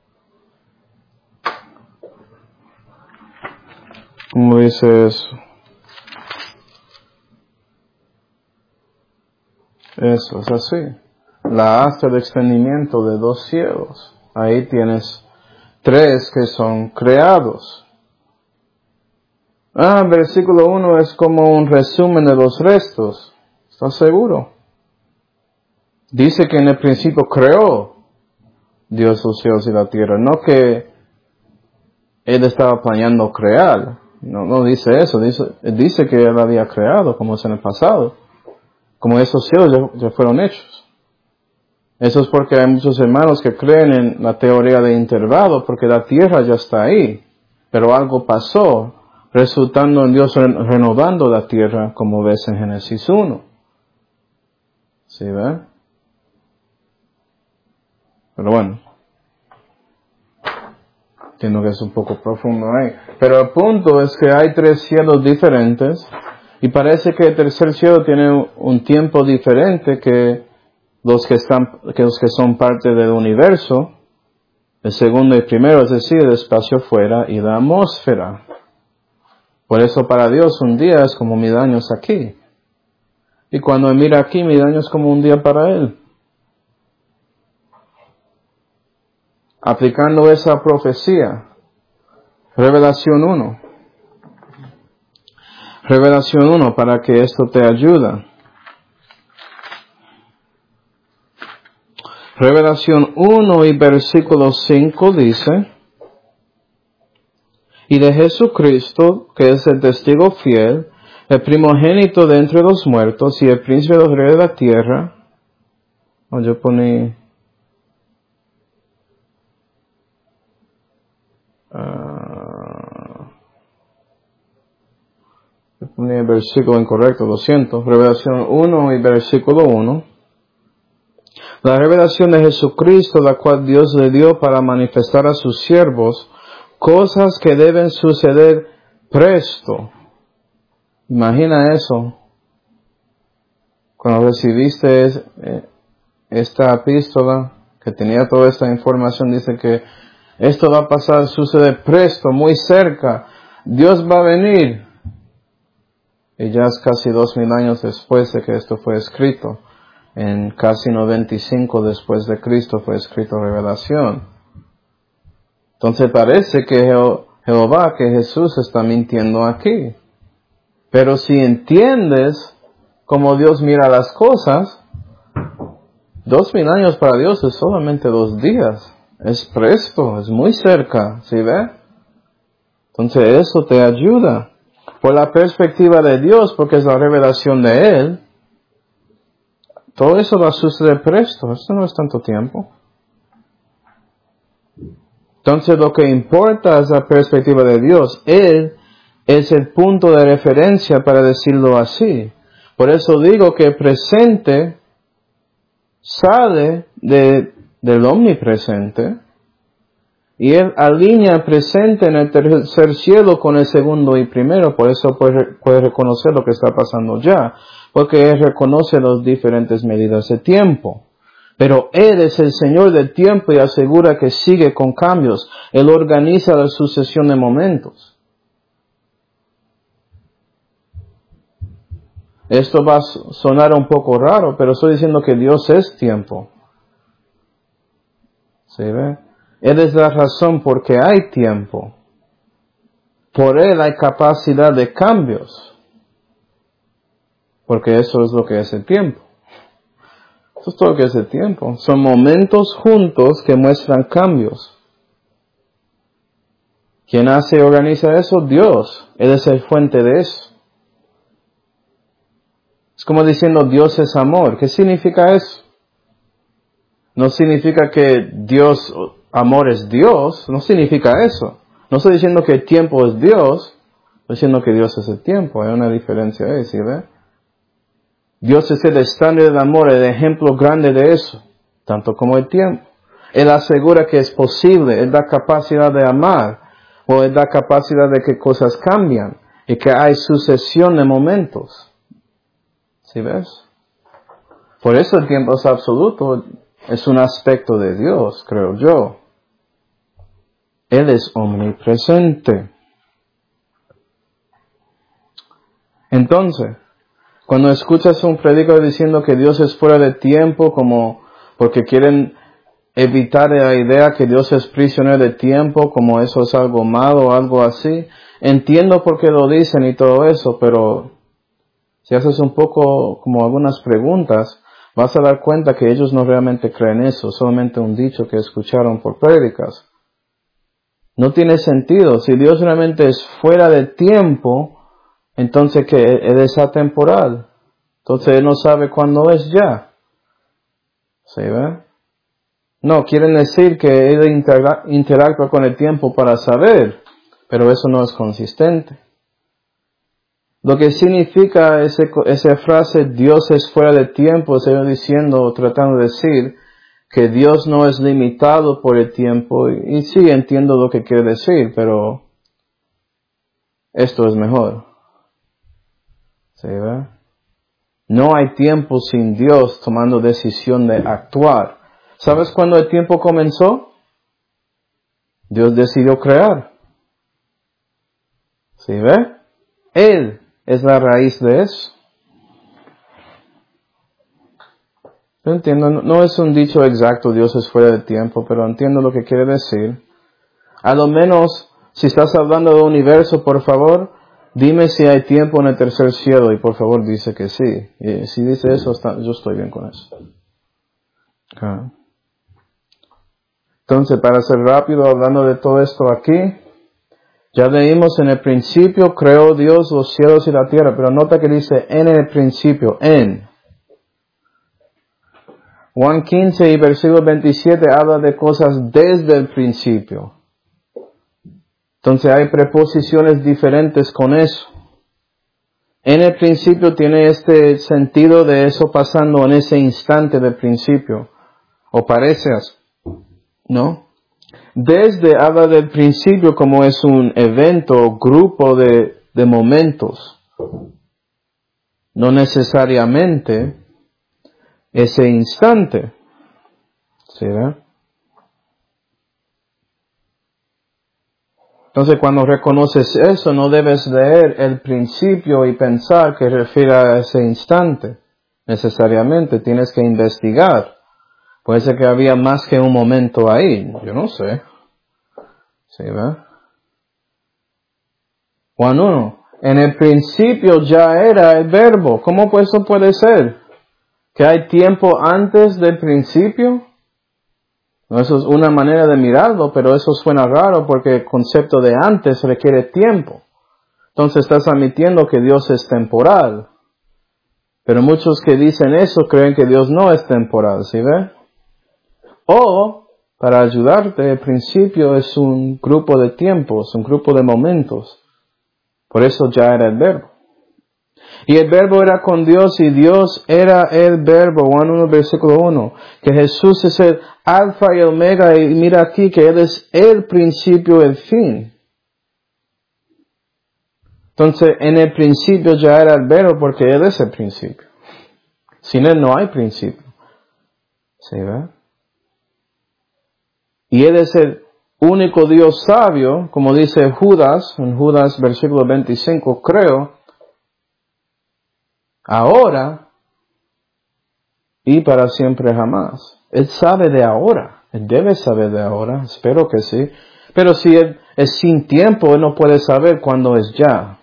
¿Cómo dice eso? Eso es así. La haz del extendimiento de 2 cielos. Ahí tienes 3 que son creados. Versículo 1 es como un resumen de los restos. ¿Estás seguro? Dice que en el principio creó Dios los cielos y la tierra. No que Él estaba planeando crear. No dice eso. Dice que Él había creado, como es en el pasado. Como esos cielos ya fueron hechos. Eso es porque hay muchos hermanos que creen en la teoría de intervalo, porque la tierra ya está ahí. Pero algo pasó, resultando en Dios renovando la tierra, como ves en Génesis 1. ¿Sí ve? Pero bueno, entiendo que es un poco profundo ahí. Pero el punto es que hay 3 cielos diferentes, y parece que el tercer cielo tiene un tiempo diferente que los que son parte del universo. El segundo y primero, es decir, el espacio fuera y la atmósfera. Por eso para Dios un día es como 1000 años aquí. Y cuando Él mira aquí, 1000 años es como un día para Él. Aplicando esa profecía, Revelación 1. Revelación 1, para que esto te ayude. Revelación 1 y versículo 5 dice: y de Jesucristo, que es el testigo fiel, el primogénito de entre los muertos y el príncipe de los reyes de la tierra. Yo poní el versículo incorrecto, lo siento. Revelación 1 y versículo 1. La revelación de Jesucristo, la cual Dios le dio para manifestar a sus siervos cosas que deben suceder presto. Imagina eso. Cuando recibiste esta epístola, que tenía toda esta información, dice que esto va a pasar, sucede presto, muy cerca. Dios va a venir. Y ya es casi 2000 años después de que esto fue escrito. En casi 95 después de Cristo fue escrito Revelación. Entonces parece que Jehová, que Jesús está mintiendo aquí. Pero si entiendes cómo Dios mira las cosas, 2000 años para Dios es solamente 2 días. Es presto, es muy cerca, ¿sí ve? Entonces eso te ayuda. Por la perspectiva de Dios, porque es la revelación de Él, todo eso va a suceder presto. Esto no es tanto tiempo. Entonces lo que importa es la perspectiva de Dios. Él es el punto de referencia, para decirlo así. Por eso digo que el presente sale del omnipresente y Él alinea el presente en el tercer cielo con el segundo y primero. Por eso puede reconocer lo que está pasando ya, porque Él reconoce las diferentes medidas de tiempo. Pero Él es el Señor del tiempo y asegura que sigue con cambios. Él organiza la sucesión de momentos. Esto va a sonar un poco raro, pero estoy diciendo que Dios es tiempo. ¿Sí ve? Él es la razón por que hay tiempo. Por Él hay capacidad de cambios. Porque eso es lo que es el tiempo. Eso es todo lo que es el tiempo. Son momentos juntos que muestran cambios. ¿Quién hace y organiza eso? Dios. Él es el fuente de eso. Es como diciendo Dios es amor. ¿Qué significa eso? No significa que Dios, amor es Dios. No significa eso. No estoy diciendo que el tiempo es Dios. Estoy diciendo que Dios es el tiempo. Hay una diferencia ahí, ¿sí ve? Dios es el estándar del amor, el ejemplo grande de eso. Tanto como el tiempo. Él asegura que es posible. Él da capacidad de amar. O Él da capacidad de que cosas cambian. Y que hay sucesión de momentos. ¿Sí ves? Por eso el tiempo es absoluto. Es un aspecto de Dios, creo yo. Él es omnipresente. Entonces, cuando escuchas un predicador diciendo que Dios es fuera de tiempo, como porque quieren evitar la idea que Dios es prisionero de tiempo, como eso es algo malo o algo así, entiendo por qué lo dicen y todo eso, pero si haces un poco como algunas preguntas, vas a dar cuenta que ellos no realmente creen eso, solamente un dicho que escucharon por prédicas. No tiene sentido. Si Dios realmente es fuera de tiempo, entonces que Él es atemporal. Entonces Él no sabe cuándo es ya. ¿Sí ve? No, quieren decir que Él interactúa con el tiempo para saber, pero eso no es consistente. Lo que significa esa frase, Dios es fuera de tiempo, estoy diciendo o tratando de decir que Dios no es limitado por el tiempo. Y sí, entiendo lo que quiere decir, pero esto es mejor. ¿Sí ve? No hay tiempo sin Dios tomando decisión de actuar. ¿Sabes cuándo el tiempo comenzó? Dios decidió crear. ¿Sí ve? Él es la raíz de eso. Yo entiendo, no es un dicho exacto, Dios es fuera de tiempo, pero entiendo lo que quiere decir. A lo menos, si estás hablando de universo, por favor, dime si hay tiempo en el tercer cielo, y por favor dice que sí. Y si dice eso, yo estoy bien con eso. Okay. Entonces, para ser rápido, hablando de todo esto aquí, ya leímos en el principio, creó Dios los cielos y la tierra, pero nota que dice en el principio, en. Juan 15 y versículo 27 habla de cosas desde el principio. Entonces hay preposiciones diferentes con eso. En el principio tiene este sentido de eso pasando en ese instante del principio. O parece así, ¿no? Desde habla del principio como es un evento, grupo de momentos. No necesariamente ese instante. ¿Sí ve? Entonces cuando reconoces eso no debes leer el principio y pensar que refiere a ese instante. Necesariamente tienes que investigar. Puede ser que había más que un momento ahí. Yo no sé. ¿Sí ve? Juan 1. En el principio ya era el verbo. ¿Cómo pues eso puede ser? ¿Que hay tiempo antes del principio? No, eso es una manera de mirarlo, pero eso suena raro porque el concepto de antes requiere tiempo. Entonces estás admitiendo que Dios es temporal. Pero muchos que dicen eso creen que Dios no es temporal, ¿sí ve? O, para ayudarte, el principio es un grupo de tiempos, un grupo de momentos. Por eso ya era el verbo. Y el verbo era con Dios y Dios era el verbo. Juan 1, versículo 1. Que Jesús es el alfa y omega. Y mira aquí que Él es el principio y el fin. Entonces, en el principio ya era el verbo porque Él es el principio. Sin Él no hay principio. ¿Sí ve? Y Él es el único Dios sabio, como dice Judas, en Judas versículo 25, creo, ahora y para siempre jamás. Él sabe de ahora. Él debe saber de ahora. Espero que sí. Pero si Él es sin tiempo, Él no puede saber cuándo es ya.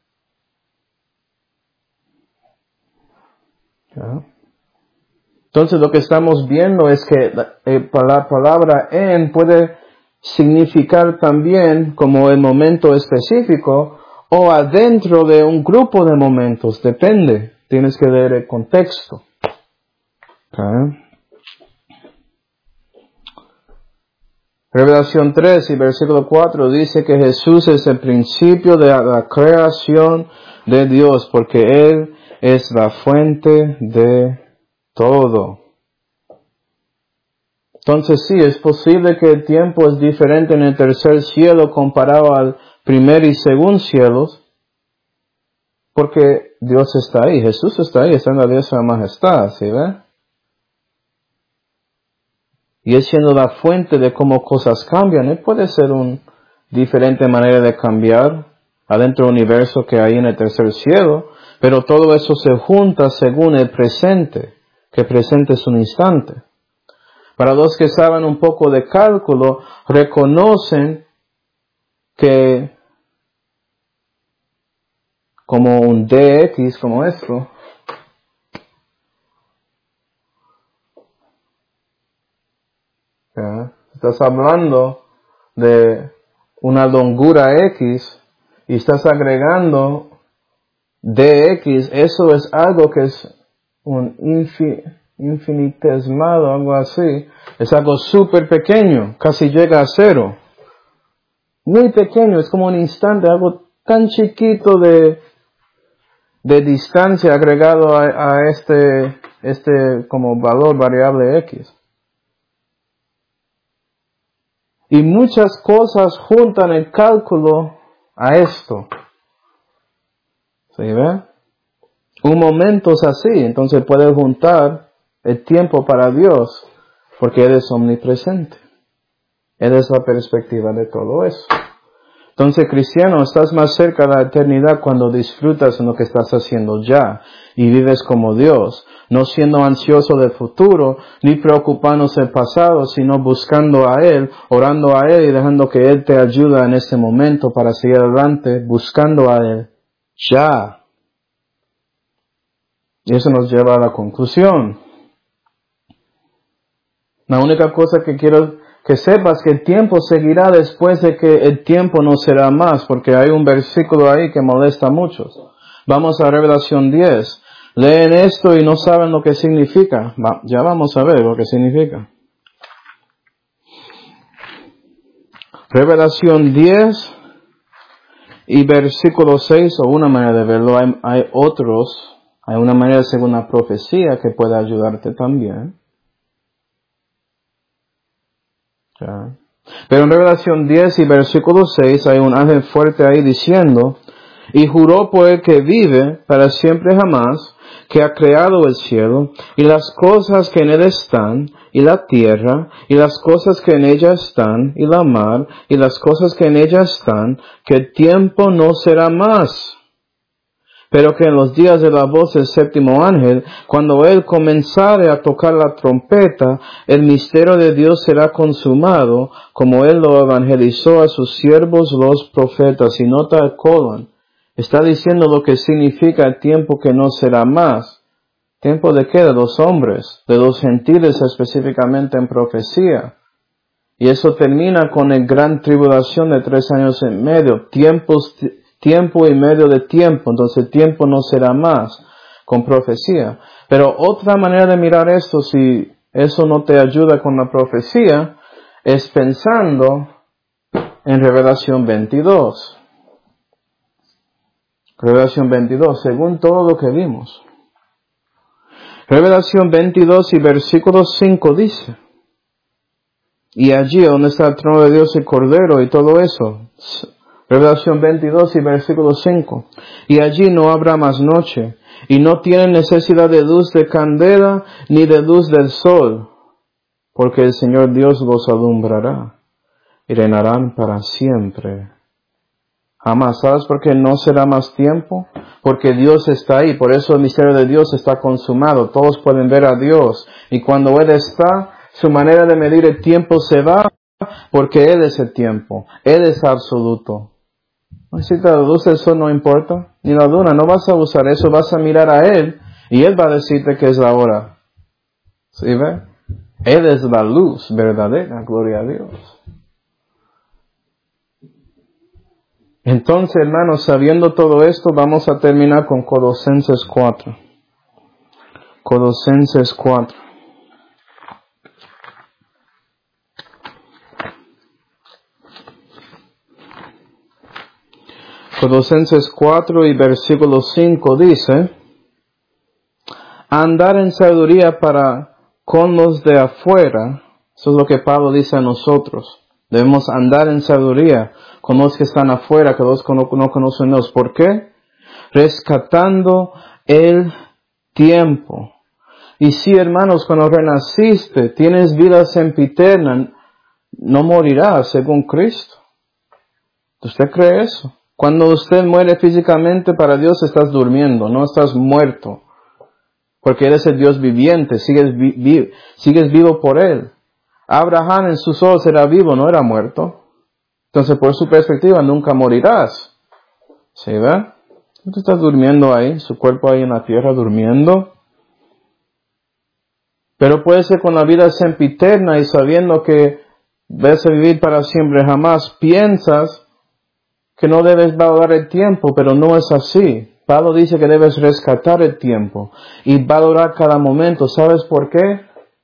¿Ya? Entonces lo que estamos viendo es que la palabra en puede significar también como el momento específico o adentro de un grupo de momentos. Depende. Tienes que leer el contexto. ¿Okay? Revelación 3 y versículo 4 dice que Jesús es el principio de la creación de Dios porque Él es la fuente de todo. Entonces sí, es posible que el tiempo es diferente en el tercer cielo comparado al primer y segundo cielos porque Dios está ahí, Jesús está ahí, está en la diestra majestad, ¿sí ve? Y Él siendo la fuente de cómo cosas cambian, Él puede ser una diferente manera de cambiar adentro del universo que hay en el tercer cielo, pero todo eso se junta según el presente, que el presente es un instante. Para los que saben un poco de cálculo, reconocen que como un dx, como esto, ¿ya? Estás hablando de una longura X y estás agregando dx, eso es algo que es un infinitesimal, algo así. Es algo súper pequeño, casi llega a cero. Muy pequeño, es como un instante, algo tan chiquito de distancia agregado a este como valor variable X. Y muchas cosas juntan el cálculo a esto. ¿Sí ve? Un momento es así, entonces puede juntar el tiempo para Dios, porque Él es omnipresente. Él es la perspectiva de todo eso. Entonces, cristiano, estás más cerca de la eternidad cuando disfrutas en lo que estás haciendo ya y vives como Dios, no siendo ansioso del futuro, ni preocupándose del pasado, sino buscando a Él, orando a Él y dejando que Él te ayude en este momento para seguir adelante, buscando a Él ya. Y eso nos lleva a la conclusión. La única cosa que quiero que sepas que el tiempo seguirá después de que el tiempo no será más, porque hay un versículo ahí que molesta a muchos. Vamos a Revelación 10. Leen esto y no saben lo que significa. Ya vamos a ver lo que significa. Revelación 10 y versículo 6, o una manera de verlo, hay una manera según la profecía que puede ayudarte también. Ya. Pero en Revelación 10 y versículo 6 hay un ángel fuerte ahí diciendo, y juró por el que vive para siempre jamás, que ha creado el cielo, y las cosas que en él están, y la tierra, y las cosas que en ella están, y la mar, y las cosas que en ella están, que el tiempo no será más. Pero que en los días de la voz del séptimo ángel, cuando él comenzare a tocar la trompeta, el misterio de Dios será consumado, como él lo evangelizó a sus siervos los profetas. Y nota el colon. Está diciendo lo que significa el tiempo que no será más. ¿Tiempo de qué? De los hombres, de los gentiles específicamente en profecía. Y eso termina con la gran tribulación de 3 años y medio. Tiempo y medio de tiempo, entonces el tiempo no será más, con profecía. Pero otra manera de mirar esto, si eso no te ayuda con la profecía, es pensando en Revelación 22. Revelación 22, según todo lo que vimos. Revelación 22 y versículo 5 dice, y allí donde está el trono de Dios y Cordero y todo eso, Revelación 22 y versículo 5. Y allí no habrá más noche, y no tienen necesidad de luz de candela, ni de luz del sol, porque el Señor Dios los alumbrará, y reinarán para siempre. Jamás. ¿Sabes por qué no será más tiempo? Porque Dios está ahí, por eso el misterio de Dios está consumado, todos pueden ver a Dios, y cuando Él está, su manera de medir el tiempo se va, porque Él es el tiempo, Él es absoluto. Si la luz del sol no importa, ni la luna, no vas a usar eso, vas a mirar a Él, y Él va a decirte que es la hora. ¿Sí ve? Él es la luz verdadera, gloria a Dios. Entonces, hermanos, sabiendo todo esto, vamos a terminar con Colosenses 4. Colosenses 4. Colosenses 4 y versículo 5 dice, andar en sabiduría para con los de afuera, eso es lo que Pablo dice a nosotros, debemos andar en sabiduría con los que están afuera, que los no conocen a Dios. ¿Por qué? Rescatando el tiempo. Y sí, hermanos, cuando renaciste, tienes vida sempiterna, no morirás según Cristo. ¿Usted cree eso? Cuando usted muere físicamente para Dios estás durmiendo, no estás muerto. Porque eres el Dios viviente, sigues vivo por Él. Abraham en sus ojos era vivo, no era muerto. Entonces por su perspectiva nunca morirás. ¿Sí ve? Tú estás durmiendo ahí, su cuerpo ahí en la tierra durmiendo. Pero puede ser con la vida sempiterna y sabiendo que vas a vivir para siempre jamás, piensas que no debes valorar el tiempo, pero no es así. Pablo dice que debes rescatar el tiempo y valorar cada momento. ¿Sabes por qué?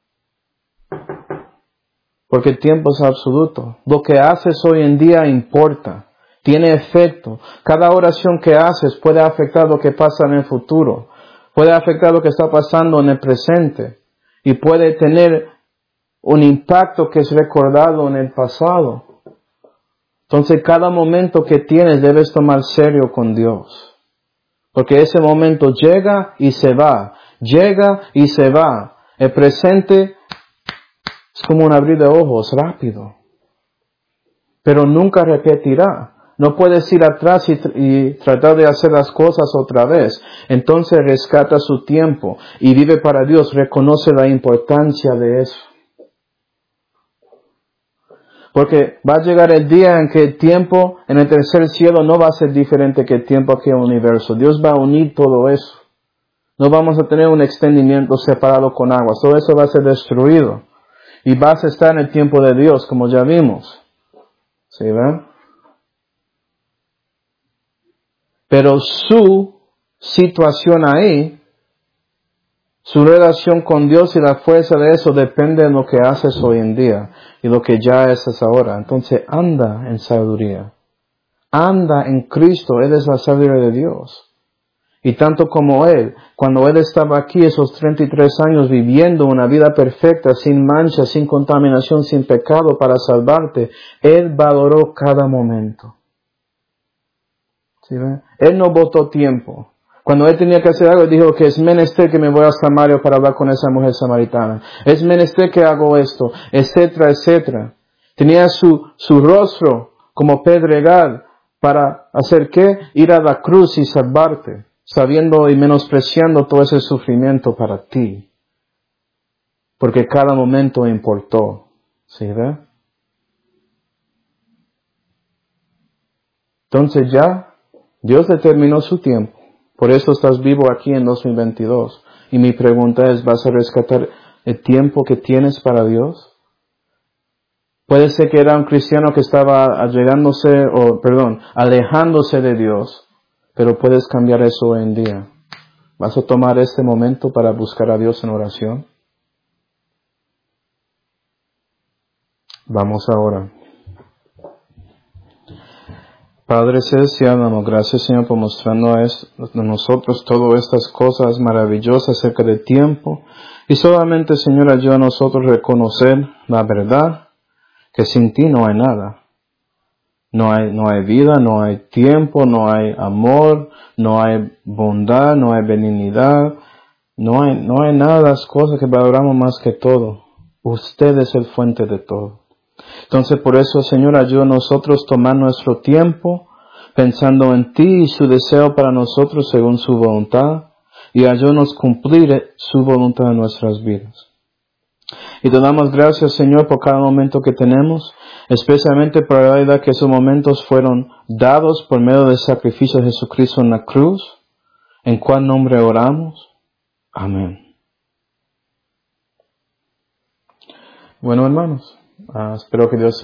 Porque el tiempo es absoluto. Lo que haces hoy en día importa, tiene efecto. Cada oración que haces puede afectar lo que pasa en el futuro, puede afectar lo que está pasando en el presente y puede tener un impacto que es recordado en el pasado. Entonces cada momento que tienes debes tomar serio con Dios. Porque ese momento llega y se va. Llega y se va. El presente es como un abrir de ojos rápido. pero nunca repetirá. No puedes ir atrás y tratar de hacer las cosas otra vez. Entonces rescata su tiempo y vive para Dios. Reconoce la importancia de eso. Porque va a llegar el día en que el tiempo en el tercer cielo no va a ser diferente que el tiempo aquí en el universo. Dios va a unir todo eso. No vamos a tener un extendimiento separado con aguas. Todo eso va a ser destruido. Y vas a estar en el tiempo de Dios, como ya vimos. ¿Sí ven? Pero su situación ahí, su relación con Dios y la fuerza de eso depende de lo que haces hoy en día y lo que ya haces ahora. Entonces anda en sabiduría. Anda en Cristo. Él es la sabiduría de Dios. Y tanto como Él, cuando Él estaba aquí esos 33 años viviendo una vida perfecta, sin mancha, sin contaminación, sin pecado para salvarte, Él valoró cada momento. ¿Sí ven? Él no botó tiempo. Cuando Él tenía que hacer algo, Él dijo que es menester que me voy a Samaria para hablar con esa mujer samaritana. Es menester que hago esto, etcétera, etcétera. Tenía su rostro como pedregal para hacer ¿qué? Ir a la cruz y salvarte, sabiendo y menospreciando todo ese sufrimiento para ti. Porque cada momento importó. ¿Sí ve? Entonces ya, Dios determinó su tiempo. Por eso estás vivo aquí en 2022. Y mi pregunta es, ¿vas a rescatar el tiempo que tienes para Dios? Puede ser que era un cristiano que estaba alejándose de Dios. Pero puedes cambiar eso hoy en día. ¿Vas a tomar este momento para buscar a Dios en oración? Vamos ahora. Padre Celestial, damos gracias, Señor, por mostrarnos a nosotros todas estas cosas maravillosas acerca del tiempo. Y solamente, Señor, ayuda a nosotros a reconocer la verdad, que sin ti no hay nada. No hay vida, no hay tiempo, no hay amor, no hay bondad, no hay benignidad. No hay nada de las cosas que valoramos más que todo. Usted es el fuente de todo. Entonces, por eso, Señor, ayuda a nosotros a tomar nuestro tiempo pensando en ti y su deseo para nosotros según su voluntad, y ayúdanos a cumplir su voluntad en nuestras vidas. Y te damos gracias, Señor, por cada momento que tenemos, especialmente por la realidad que esos momentos fueron dados por medio del sacrificio de Jesucristo en la cruz, en cuál nombre oramos. Amén. Bueno, hermanos, espero que Dios